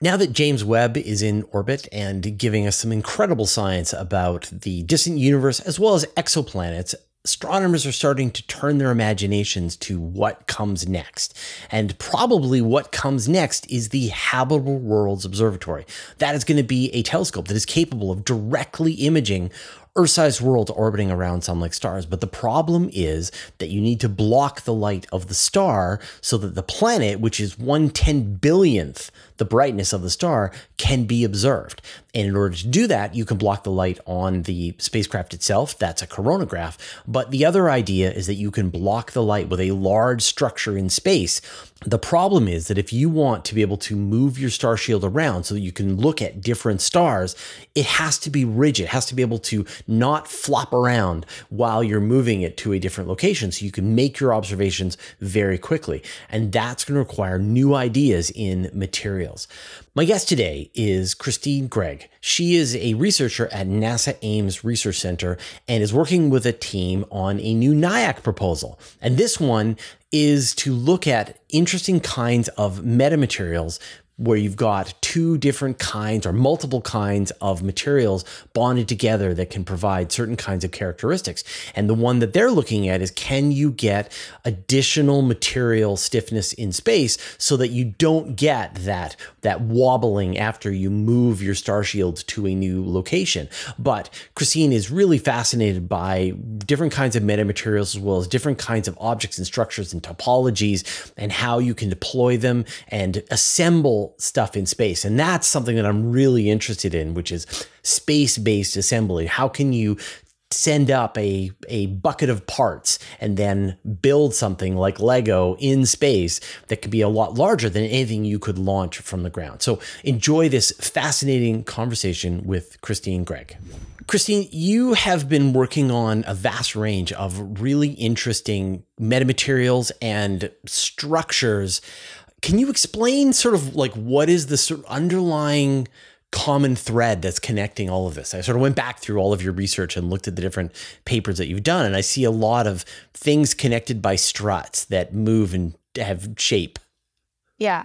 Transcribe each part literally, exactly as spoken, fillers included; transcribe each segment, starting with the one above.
Now that James Webb is in orbit and giving us some incredible science about the distant universe as well as exoplanets, astronomers are starting to turn their imaginations to what comes next. And probably what comes next is the Habitable Worlds Observatory. That is going to be a telescope that is capable of directly imaging Earth-sized worlds orbiting around sun-like stars. But the problem is that you need to block the light of the star so that the planet, which is one ten billionth the brightness of the star, can be observed. And in order to do that, you can block the light on the spacecraft itself. That's a coronagraph. But the other idea is that you can block the light with a large structure in space. The problem is that if you want to be able to move your star shield around so that you can look at different stars, it has to be rigid. It has to be able to not flop around while you're moving it to a different location so you can make your observations very quickly. And that's going to require new ideas in materials. My guest today is Christine Gregg. She is a researcher at NASA Ames Research Center and is working with a team on a new NIAC proposal. And this one is to look at interesting kinds of metamaterials where you've got two different kinds or multiple kinds of materials bonded together that can provide certain kinds of characteristics. And the one that they're looking at is, can you get additional material stiffness in space so that you don't get that, that wobbling after you move your star shield to a new location? But Christine is really fascinated by different kinds of metamaterials as well as different kinds of objects and structures and topologies and how you can deploy them and assemble stuff in space. And that's something that I'm really interested in, which is space-based assembly. How can you send up a, a bucket of parts and then build something like Lego in space that could be a lot larger than anything you could launch from the ground? So enjoy this fascinating conversation with Christine Gregg. Christine, you have been working on a vast range of really interesting metamaterials and structures. Can you explain sort of like what is the sort of underlying common thread that's connecting all of this? I sort of went back through all of your research and looked at the different papers that you've done, and I see a lot of things connected by struts that move and have shape. Yeah.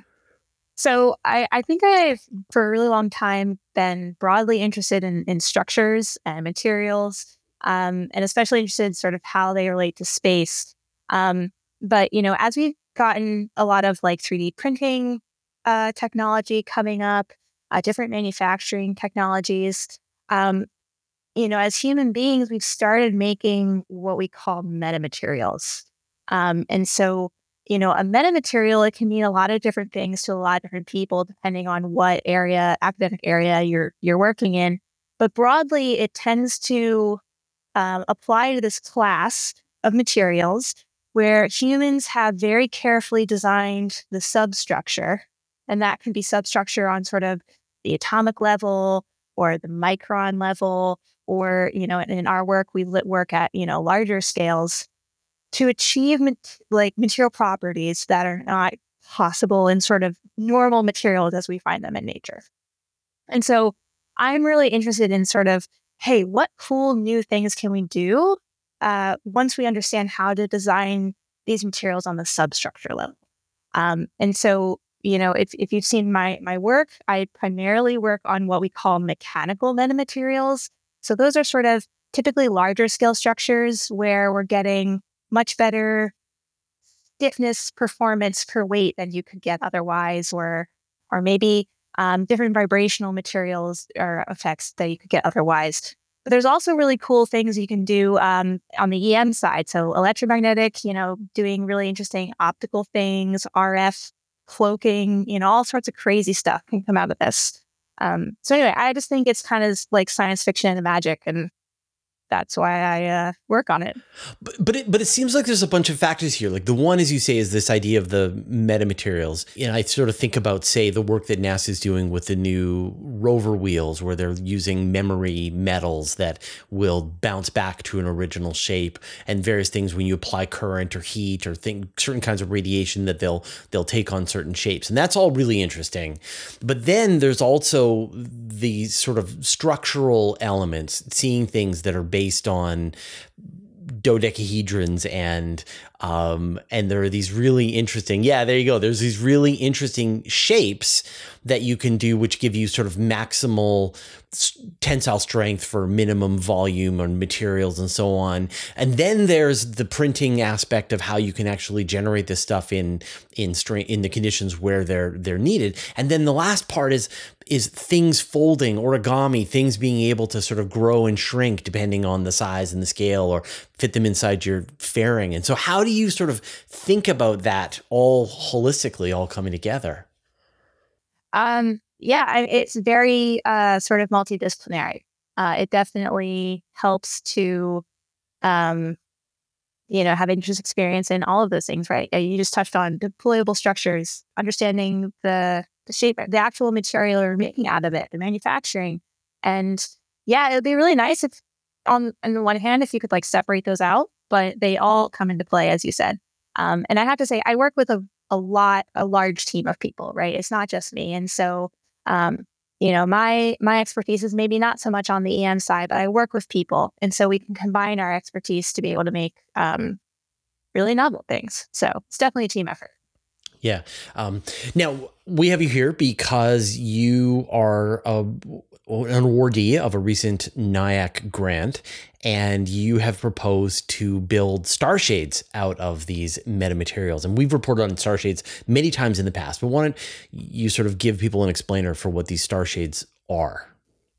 So I, I think I've, for a really long time, been broadly interested in, in structures and materials, um, and especially interested in sort of how they relate to space. Um, but, you know, as we've gotten a lot of like three D printing uh, technology coming up, uh, different manufacturing technologies. Um, you know, as human beings, we've started making what we call metamaterials. Um, and so, you know, a metamaterial, it can mean a lot of different things to a lot of different people, depending on what area, academic area you're you're working in. But broadly, it tends to um, apply to this class of materials where humans have very carefully designed the substructure, and that can be substructure on sort of the atomic level or the micron level, or, you know, in our work, we work at, you know, larger scales to achieve mat- like material properties that are not possible in sort of normal materials as we find them in nature. And so I'm really interested in sort of, hey, what cool new things can we do Uh, once we understand how to design these materials on the substructure level? Um, and so, you know, if, if you've seen my my work, I primarily work on what we call mechanical metamaterials. So those are sort of typically larger scale structures where we're getting much better stiffness performance per weight than you could get otherwise, or or maybe um, different vibrational materials or effects that you could get otherwise. But there's also really cool things you can do um, on the E M side. So electromagnetic, you know, doing really interesting optical things, R F cloaking, you know, all sorts of crazy stuff can come out of this. Um, so anyway, I just think it's kind of like science fiction and magic, and that's why I uh, work on it. But but it, but it seems like there's a bunch of factors here. Like the one, as you say, is this idea of the metamaterials. And I sort of think about, say, the work that NASA is doing with the new rover wheels, where they're using memory metals that will bounce back to an original shape, and various things when you apply current or heat or think certain kinds of radiation that they'll they'll take on certain shapes. And that's all really interesting. But then there's also the sort of structural elements, seeing things that are based on dodecahedrons and um, and there are these really interesting, yeah, there you go. There's these really interesting shapes that you can do, which give you sort of maximal tensile strength for minimum volume on materials and so on. And then there's the printing aspect of how you can actually generate this stuff in in strain in the conditions where they're they're needed. And then the last part is is things folding, origami, things being able to sort of grow and shrink depending on the size and the scale, or fit them inside your fairing. And so how do you sort of think about that all holistically, all coming together? Um, yeah, I, it's very uh, sort of multidisciplinary. Uh, it definitely helps to, um, you know, have interest experience in all of those things, right? Uh, You just touched on deployable structures, understanding the the shape, the actual material you're making out of it, the manufacturing, and yeah, it'd be really nice if, on on the one hand, if you could like separate those out, but they all come into play, as you said. Um, and I have to say, I work with a a lot, a large team of people, right? It's not just me, and so. Um, you know, my my expertise is maybe not so much on the E M side, but I work with people, and so we can combine our expertise to be able to make um, really novel things. So it's definitely a team effort. Yeah. Um, now, we have you here because you are a, an awardee of a recent NIAC grant, and you have proposed to build starshades out of these metamaterials. And we've reported on starshades many times in the past, but wanted you sort of give people an explainer for what these starshades are.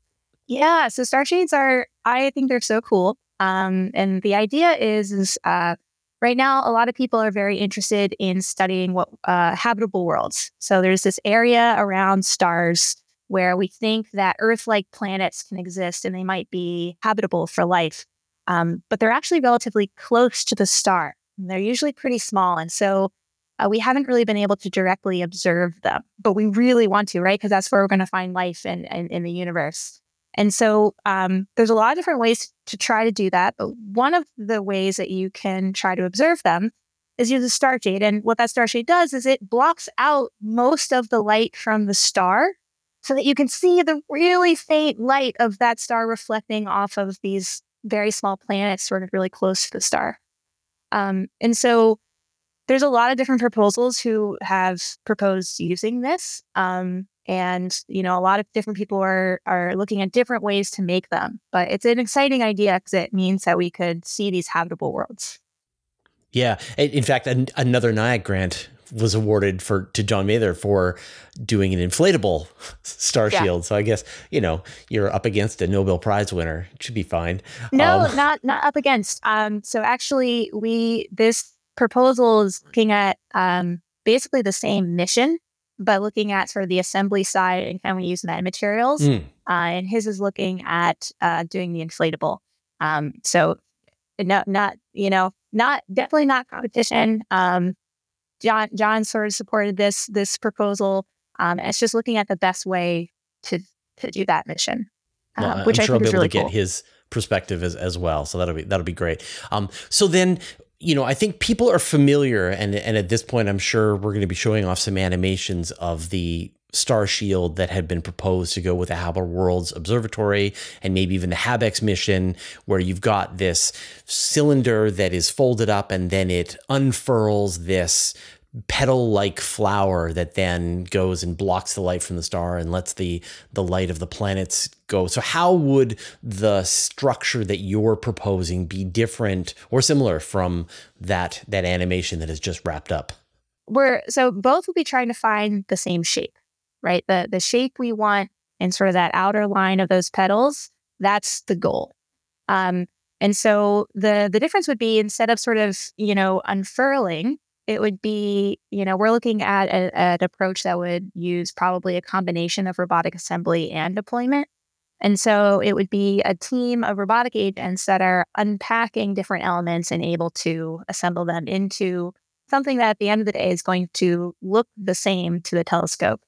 Yeah, so starshades are, I think they're so cool. Um, and the idea is, is uh, right now, a lot of people are very interested in studying what uh, habitable worlds. So there's this area around stars where we think that Earth-like planets can exist and they might be habitable for life. Um, but they're actually relatively close to the star. And they're usually pretty small. And so uh, we haven't really been able to directly observe them, but we really want to, right? Because that's where we're going to find life in, in, in the universe. And so um, there's a lot of different ways to try to do that. But one of the ways that you can try to observe them is use a starshade. And what that starshade does is it blocks out most of the light from the star so that you can see the really faint light of that star reflecting off of these very small planets sort of really close to the star. Um, and so there's a lot of different proposals who have proposed using this. Um, and, you know, a lot of different people are are looking at different ways to make them. But it's an exciting idea because it means that we could see these habitable worlds. Yeah. In fact, an, another NIAC grant was awarded for to John Mather for doing an inflatable star Yeah. shield. So I guess, you know, you're up against a Nobel Prize winner. It should be fine. No, Um, not not up against. Um, so actually, we this proposal is looking at um, basically the same mission, but looking at sort of the assembly side and can we use metamaterials. mm, Uh, and his is looking at uh, doing the inflatable. Um, so no, not you know, not definitely not competition. Um, John John sort of supported this this proposal. Um, and it's just looking at the best way to to do that mission, well, um, I'm which I sure I'll think be is able really to get cool. his perspective as, as well. So that'll be that'll be great. Um, so then, you know, I think people are familiar, and and at this point, I'm sure we're going to be showing off some animations of the star shield that had been proposed to go with the Habitable Worlds Observatory, and maybe even the HabEx mission, where you've got this cylinder that is folded up, and then it unfurls this petal-like flower that then goes and blocks the light from the star and lets the the light of the planets go. So how would the structure that you're proposing be different or similar from that that animation that is just wrapped up? We're so both will be trying to find the same shape, right? The the shape we want and sort of that outer line of those petals, that's the goal. Um, and so the the difference would be instead of sort of, you know, unfurling, it would be, you know, we're looking at a, an approach that would use probably a combination of robotic assembly and deployment. And so it would be a team of robotic agents that are unpacking different elements and able to assemble them into something that at the end of the day is going to look the same to the telescope.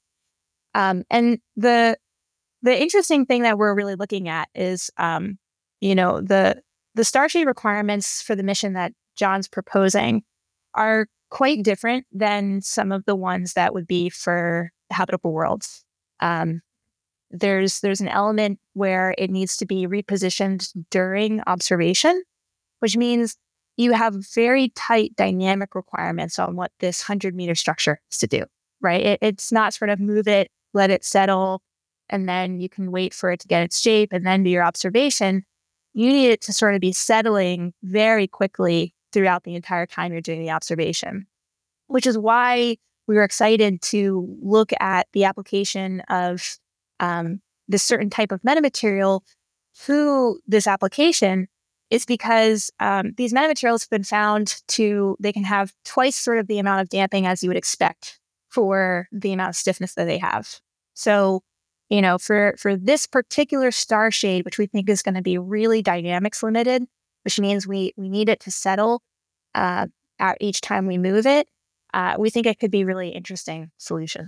Um, and the the interesting thing that we're really looking at is, um, you know, the the Starshade requirements for the mission that John's proposing are quite different than some of the ones that would be for habitable worlds. Um, there's there's an element where it needs to be repositioned during observation, which means you have very tight dynamic requirements on what this hundred meter structure has to do, right? It, it's not sort of move it, let it settle, and then you can wait for it to get its shape and then do your observation. You need it to sort of be settling very quickly throughout the entire time you're doing the observation, which is why we were excited to look at the application of um, this certain type of metamaterial through this application is because um, these metamaterials have been found to, they can have twice sort of the amount of damping as you would expect for the amount of stiffness that they have. So, you know, for, for this particular star shade, which we think is going to be really dynamics limited, which means we, we need it to settle uh, at each time we move it, uh, we think it could be a really interesting solution.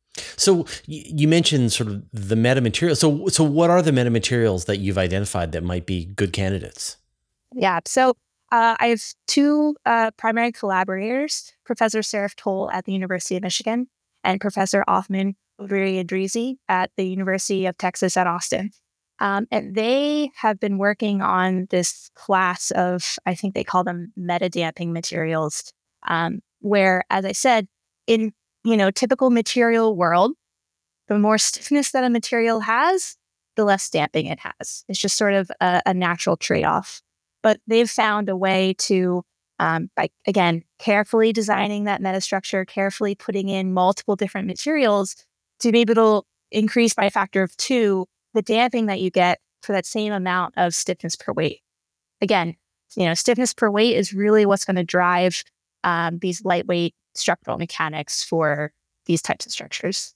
So you mentioned sort of the metamaterials. So, so what are the metamaterials that you've identified that might be good candidates? Yeah. So uh, I have two uh, primary collaborators, Professor Seraph Toll at the University of Michigan and Professor Othman Ouairi-Idrizi at the University of Texas at Austin. Um, and they have been working on this class of, I think they call them meta-damping materials, um, where, as I said, in you know typical material world, the more stiffness that a material has, the less damping it has. It's just sort of a, a natural trade-off. But they've found a way to, um, by, again, carefully designing that metastructure, carefully putting in multiple different materials to be able to increase by a factor of two the damping that you get for that same amount of stiffness per weight. Again, you know, stiffness per weight is really what's going to drive um, these lightweight structural mechanics for these types of structures.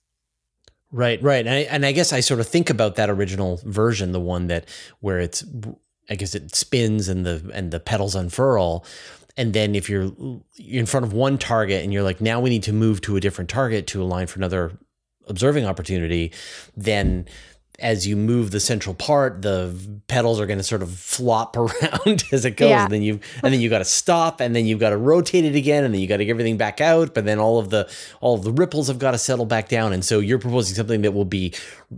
Right, right. And I, and I guess I sort of think about that original version, the one that where it's, I guess it spins and the and the petals unfurl. And then if you're in front of one target and you're like, now we need to move to a different target to align for another observing opportunity, then as you move the central part, the petals are going to sort of flop around as it goes. Yeah. And then you, and then you got to stop, and then you've got to rotate it again, and then you got to get everything back out. But then all of the, all of the ripples have got to settle back down. And so you're proposing something that will be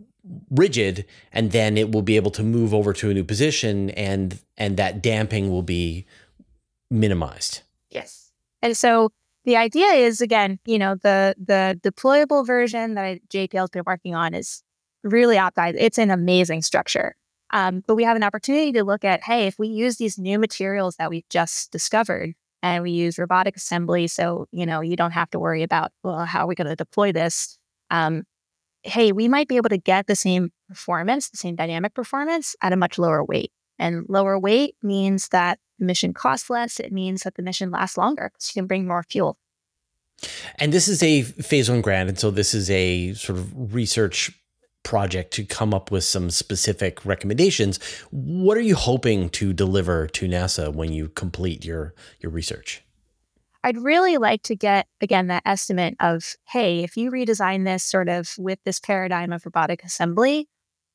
rigid, and then it will be able to move over to a new position, and, and that damping will be minimized. Yes. And so the idea is, again, you know, the, the deployable version that J P L has been working on is really optimized. It's an amazing structure. Um, but we have an opportunity to look at, hey, if we use these new materials that we've just discovered and we use robotic assembly, so, you know, you don't have to worry about, well, how are we going to deploy this? Um, hey, we might be able to get the same performance, the same dynamic performance at a much lower weight. And lower weight means that the mission costs less. It means that the mission lasts longer because you can bring more fuel. And this is a phase one grant. And so this is a sort of research project to come up with some specific recommendations. What are you hoping to deliver to NASA when you complete your, your research? I'd really like to get, again, that estimate of, hey, if you redesign this sort of with this paradigm of robotic assembly,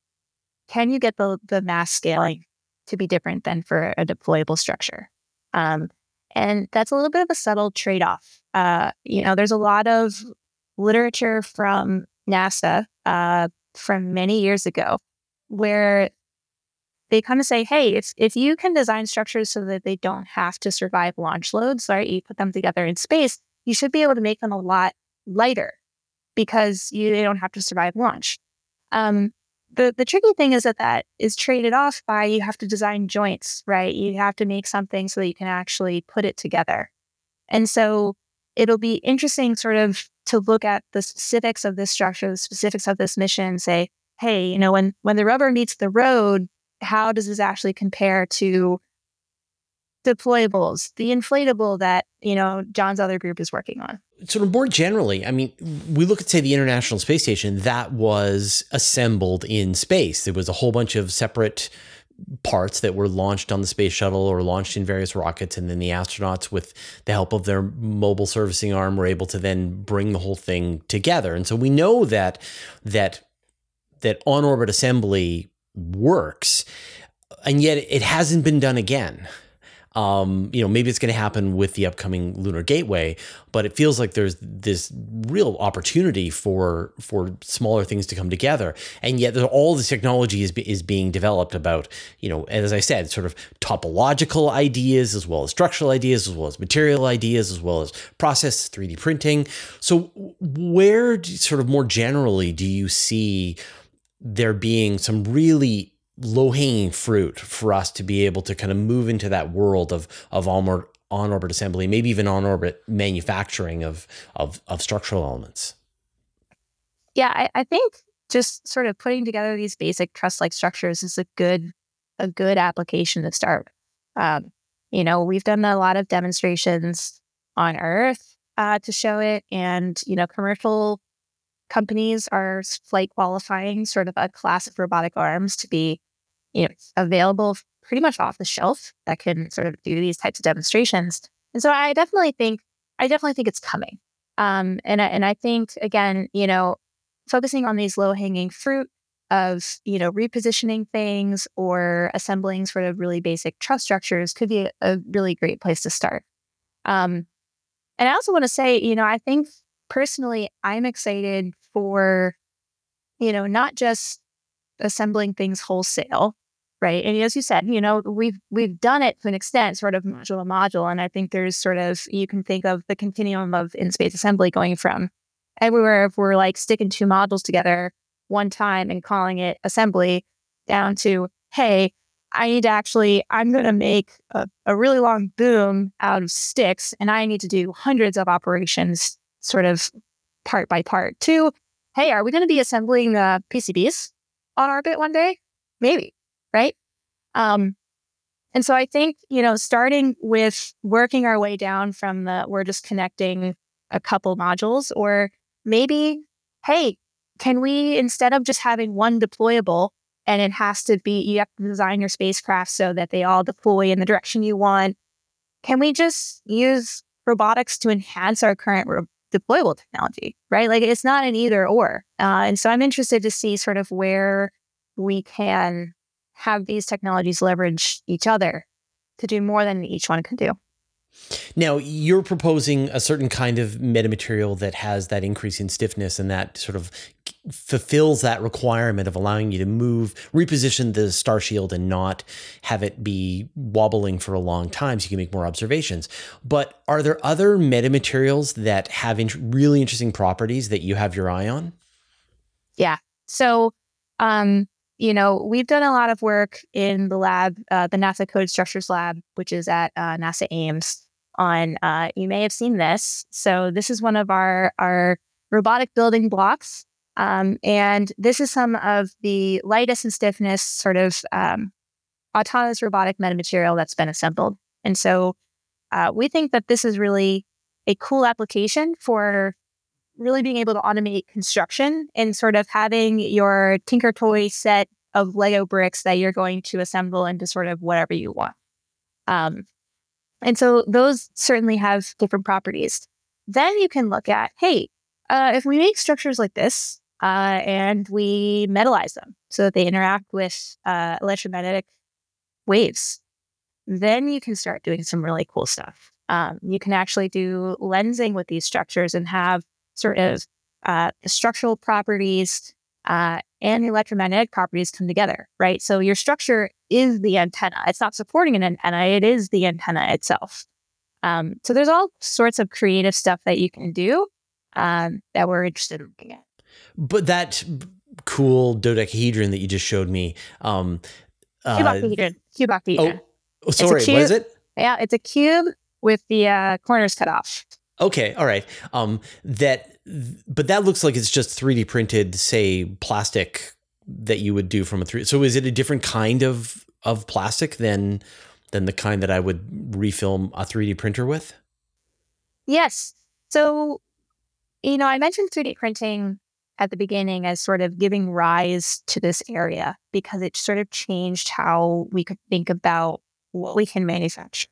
can you get the, the mass scaling to be different than for a deployable structure? Um, and that's a little bit of a subtle trade-off. Uh, you know, there's a lot of literature from NASA uh, from many years ago where they kind of say, hey, if, if you can design structures so that they don't have to survive launch loads, right? You put them together in space, you should be able to make them a lot lighter because you, they don't have to survive launch. Um, the, the tricky thing is that that is traded off by you have to design joints, right? You have to make something so that you can actually put it together. And so it'll be interesting sort of to look at the specifics of this structure, the specifics of this mission, and say, hey, you know, when, when the rubber meets the road, how does this actually compare to deployables, the inflatable that, you know, John's other group is working on? Sort of more generally, I mean, we look at, say, the International Space Station, that was assembled in space. There was a whole bunch of separate parts that were launched on the space shuttle or launched in various rockets. And then the astronauts, with the help of their mobile servicing arm, were able to then bring the whole thing together. And so we know that, that, that on-orbit assembly works, and yet it hasn't been done again. Um, you know, maybe it's going to happen with the upcoming Lunar Gateway, but it feels like there's this real opportunity for for smaller things to come together. And yet, there's, all this technology is is being developed about, you know, as I said, sort of topological ideas as well as structural ideas, as well as material ideas, as well as process three D printing. So, where do, sort of more generally do you see there being some really low-hanging fruit for us to be able to kind of move into that world of of on on-orbit assembly, maybe even on-orbit manufacturing of of of structural elements? Yeah, I, I think just sort of putting together these basic truss-like structures is a good a good application to start. Um, you know, we've done a lot of demonstrations on Earth uh, to show it, and you know, commercial companies are flight qualifying sort of a class of robotic arms to be, you know, available pretty much off the shelf that can sort of do these types of demonstrations. And so I definitely think, I definitely think it's coming. Um, and I, and I think again, you know, focusing on these low hanging fruit of, you know, repositioning things or assembling sort of really basic truss structures could be a, a really great place to start. Um, and I also want to say, you know, I think personally, I'm excited for, you know, not just assembling things wholesale, right? And as you said, you know, we've we've done it to an extent, sort of module to module. And I think there's sort of, you can think of the continuum of in-space assembly going from everywhere, if we're like sticking two modules together one time and calling it assembly, down to, hey, I need to actually, I'm going to make a, a really long boom out of sticks, and I need to do hundreds of operations sort of part by part, to, hey, are we going to be assembling uh, P C Bs on orbit one day? Maybe, right? Um, and so I think, you know, starting with working our way down from the, we're just connecting a couple modules, or maybe, hey, can we, instead of just having one deployable, and it has to be, you have to design your spacecraft so that they all deploy in the direction you want, can we just use robotics to enhance our current re- deployable technology, right? Like, it's not an either or. Uh, and so I'm interested to see sort of where we can have these technologies leverage each other to do more than each one can do. Now, you're proposing a certain kind of metamaterial that has that increase in stiffness, and that sort of fulfills that requirement of allowing you to move, reposition the star shield and not have it be wobbling for a long time so you can make more observations. But are there other metamaterials that have int- really interesting properties that you have your eye on? Yeah. So, um, you know, we've done a lot of work in the lab, uh, the NASA Code Structures Lab, which is at uh, NASA Ames. On, uh, you may have seen this. So this is one of our our robotic building blocks, um, and this is some of the lightest and stiffness sort of um, autonomous robotic metamaterial that's been assembled. And so uh, we think that this is really a cool application for really being able to automate construction and sort of having your Tinker Toy set of Lego bricks that you're going to assemble into sort of whatever you want. Um, and so those certainly have different properties. Then you can look at, hey, uh, if we make structures like this uh, and we metallize them so that they interact with uh, electromagnetic waves, then you can start doing some really cool stuff. Um, you can actually do lensing with these structures and have sort of uh, the structural properties uh, and the electromagnetic properties come together, right? So your structure is the antenna. It's not supporting an antenna. It is the antenna itself. Um, so there's all sorts of creative stuff that you can do um, that we're interested in looking at. But that cool dodecahedron that you just showed me. Um, uh, Cuboctahedron. Cuboctahedron. Oh, sorry, what is it? Yeah, it's a cube with the uh, corners cut off. Okay, all right. Um, that, but that looks like it's just three D printed, say, plastic that you would do from a three. So is it a different kind of of plastic than than the kind that I would refilm a three D printer with? Yes. So, you know, I mentioned three D printing at the beginning as sort of giving rise to this area because it sort of changed how we could think about what we can manufacture.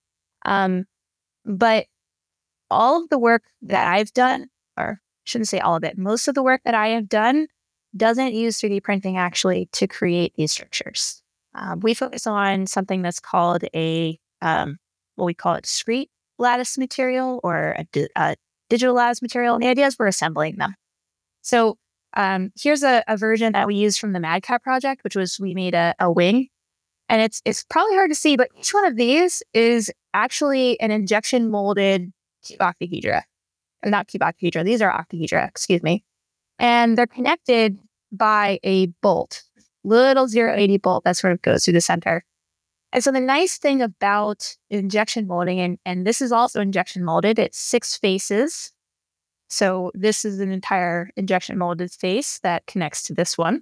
Um, but all of the work that I've done, or shouldn't say all of it, most of the work that I have done doesn't use three D printing actually to create these structures. Um, we focus on something that's called a um, what we call a discrete lattice material or a, di- a digital lattice material. And the idea is we're assembling them. So um, here's a, a version that we used from the MadCat project, which was we made a, a wing. And it's it's probably hard to see, but each one of these is actually an injection molded cube octahedra. Not cube octahedra, these are octahedra, excuse me. And they're connected by a bolt, little zero eighty bolt that sort of goes through the center. And so the nice thing about injection molding, and, and this is also injection molded, it's six faces. So this is an entire injection molded face that connects to this one.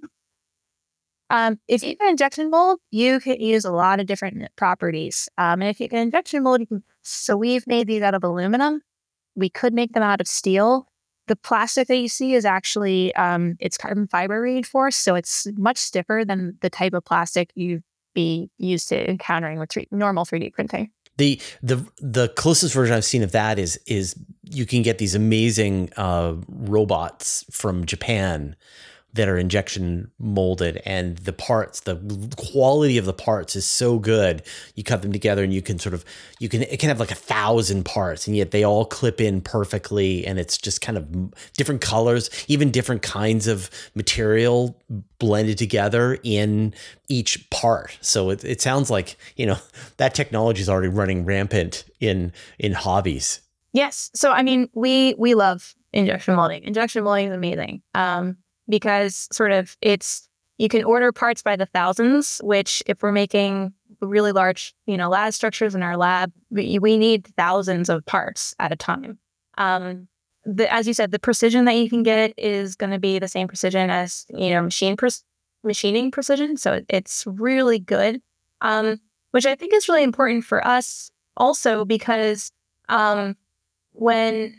Um, if you can injection mold, you can use a lot of different properties. Um, and if you can injection mold, you can, so we've made these out of aluminum. We could make them out of steel. The plastic that you see is actually, um, it's carbon fiber reinforced, so it's much stiffer than the type of plastic you'd be used to encountering with three, normal three D printing. The the the closest version I've seen of that is is you can get these amazing uh, robots from Japan that are injection molded, and the parts, the quality of the parts is so good. You cut them together and you can sort of, you can, it can have like a thousand parts and yet they all clip in perfectly. And it's just kind of different colors, even different kinds of material blended together in each part. So it, it sounds like, you know, that technology is already running rampant in, in hobbies. Yes. So, I mean, we, we love injection molding. Injection molding is amazing. Um, because sort of it's, you can order parts by the thousands, which if we're making really large, you know, lattice structures in our lab, we, we need thousands of parts at a time. Um, the, as you said, the precision that you can get is going to be the same precision as, you know, machine pre- machining precision. So it, it's really good, um, which I think is really important for us also because um, when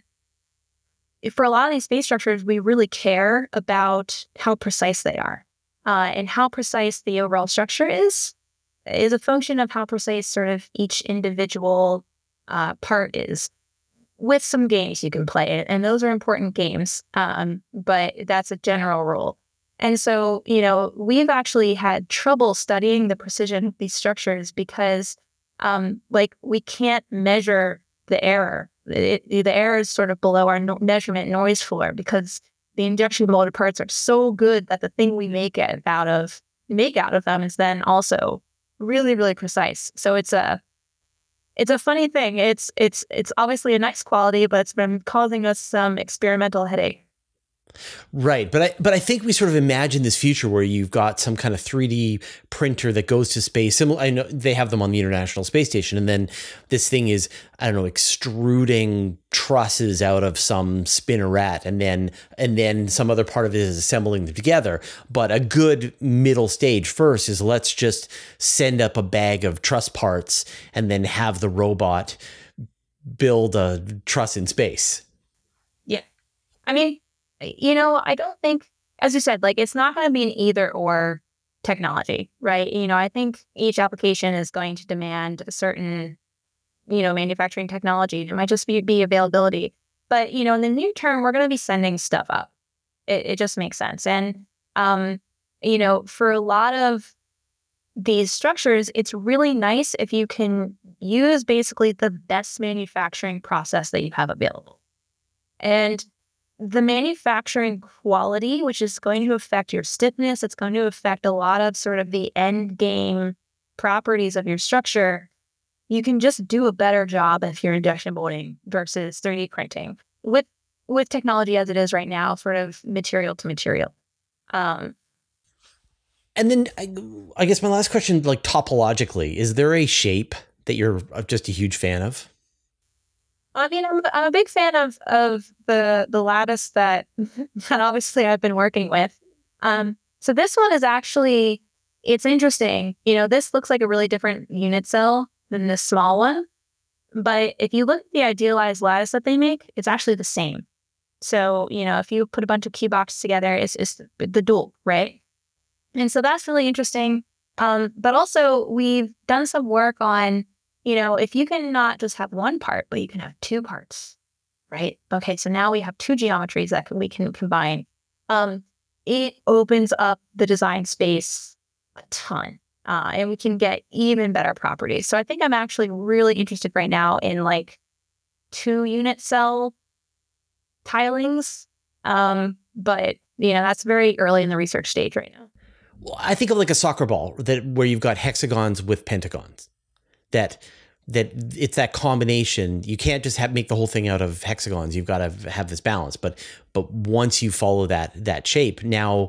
for a lot of these space structures, we really care about how precise they are. Uh, and how precise the overall structure is, is a function of how precise sort of each individual uh, part is. With some games, you can play it, and those are important games, um, but that's a general rule. And so, you know, we've actually had trouble studying the precision of these structures because, um, like, we can't measure the error. It, it, the error is sort of below our no- measurement noise floor because the injection molded parts are so good that the thing we make it out of make out of them is then also really, really precise. So it's a it's a funny thing. It's it's it's obviously a nice quality, but it's been causing us some experimental headache. Right. But I, but I think we sort of imagine this future where you've got some kind of three D printer that goes to space. Similar, I know they have them on the International Space Station. And then this thing is, I don't know, extruding trusses out of some spinneret. And then, and then some other part of it is assembling them together. But a good middle stage first is let's just send up a bag of truss parts and then have the robot build a truss in space. Yeah. I mean, you know, I don't think, as you said, like it's not going to be an either or technology, right? You know, I think each application is going to demand a certain, you know, manufacturing technology. It might just be, be availability. But, you know, in the near term, we're going to be sending stuff up. It, it just makes sense. And, um, you know, for a lot of these structures, it's really nice if you can use basically the best manufacturing process that you have available. And the manufacturing quality, which is going to affect your stiffness, it's going to affect a lot of sort of the end game properties of your structure. You can just do a better job if you're injection molding versus three D printing with with technology as it is right now, sort of material to material. Um, and then I, I guess my last question, like topologically, is there a shape that you're just a huge fan of? I mean, I'm, I'm a big fan of of the the lattice that that obviously I've been working with. Um, so this one is actually, it's interesting. You know, this looks like a really different unit cell than this small one. But if you look at the idealized lattice that they make, it's actually the same. So, you know, if you put a bunch of key boxes together, it's, it's the dual, right? And so that's really interesting. Um, but also, we've done some work on, you know, if you can not just have one part, but you can have two parts, right? Okay, so now we have two geometries that can, we can combine. Um, it opens up the design space a ton. uh, and we can get even better properties. So I think I'm actually really interested right now in like two unit cell tilings. Um, but you know, that's very early in the research stage right now. Well, I think of like a soccer ball that where you've got hexagons with pentagons. That that it's that combination. You can't just have make the whole thing out of hexagons. You've got to have this balance. But but once you follow that that shape, now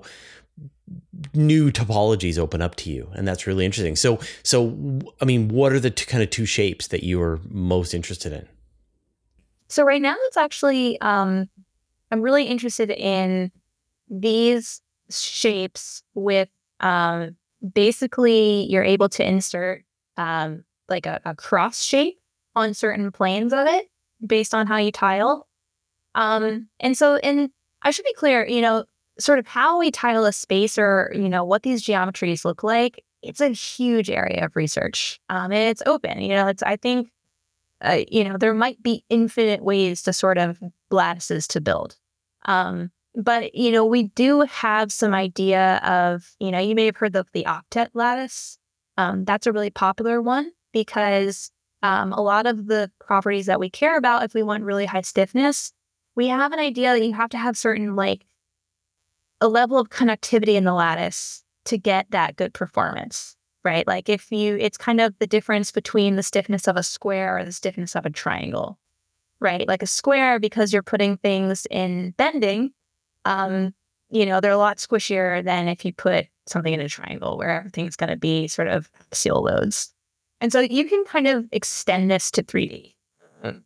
new topologies open up to you, and that's really interesting. So so I mean, what are the two, kind of two shapes that you are most interested in? So right now, it's actually um, I'm really interested in these shapes with um, basically you're able to insert um, like a, a cross shape on certain planes of it based on how you tile. Um, and so, and I should be clear, you know, sort of how we tile a space or, you know, what these geometries look like. It's a huge area of research. Um, and it's open, you know, it's, I think, uh, you know, there might be infinite ways to sort of lattices to build. Um, but, you know, we do have some idea of, you know, you may have heard of the octet lattice. Um, that's a really popular one because um, a lot of the properties that we care about, if we want really high stiffness, we have an idea that you have to have certain, like, a level of connectivity in the lattice to get that good performance, right? Like if you, it's kind of the difference between the stiffness of a square or the stiffness of a triangle, right? Like a square, because you're putting things in bending, um, you know, they're a lot squishier than if you put something in a triangle where everything's going to be sort of axial loads. And so you can kind of extend this to three D. Mm.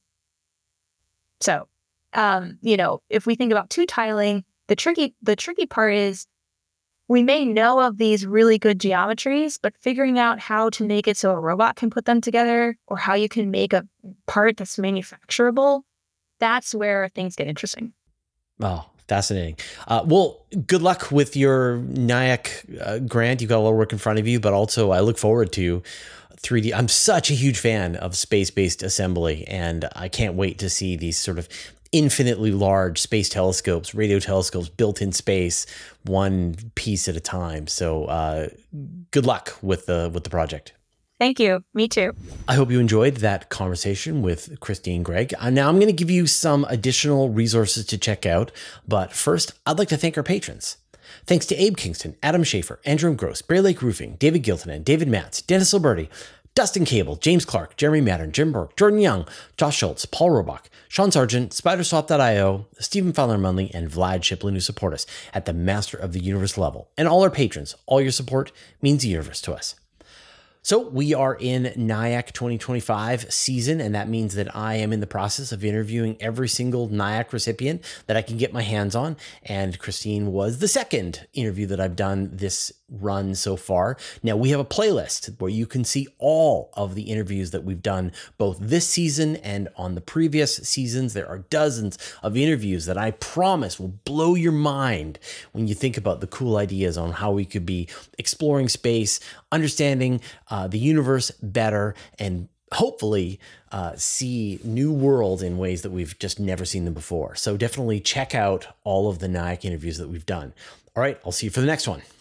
So, um, you know, if we think about two tiling, the tricky, the tricky part is we may know of these really good geometries, but figuring out how to make it so a robot can put them together or how you can make a part that's manufacturable, that's where things get interesting. Oh, fascinating. Uh, well, good luck with your NIAC uh, grant. You've got a lot of work in front of you, but also I look forward to three D. I'm such a huge fan of space-based assembly, and I can't wait to see these sort of infinitely large space telescopes, radio telescopes built in space, one piece at a time. So uh, good luck with the with the project. Thank you. Me too. I hope you enjoyed that conversation with Christine Gregg. Uh, now I'm going to give you some additional resources to check out. But first, I'd like to thank our patrons. Thanks to Abe Kingston, Adam Schaefer, Andrew Gross, Bear Lake Roofing, David Giltonen, David Matz, Dennis Alberti, Dustin Cable, James Clark, Jeremy Mattern, Jim Burke, Jordan Young, Josh Schultz, Paul Robach, Sean Sargent, Spiderswap dot io, Stephen Fowler Munley, and Vlad Shiplin, who support us at the Master of the Universe level. And all our patrons, all your support means the universe to us. So we are in NIAC twenty twenty-five season, and that means that I am in the process of interviewing every single NIAC recipient that I can get my hands on. And Christine was the second interview that I've done this run so far. Now we have a playlist where you can see all of the interviews that we've done both this season and on the previous seasons. There are dozens of interviews that I promise will blow your mind when you think about the cool ideas on how we could be exploring space, understanding uh, the universe better, and hopefully uh, see new worlds in ways that we've just never seen them before. So definitely check out all of the NIAC interviews that we've done. All right, I'll see you for the next one.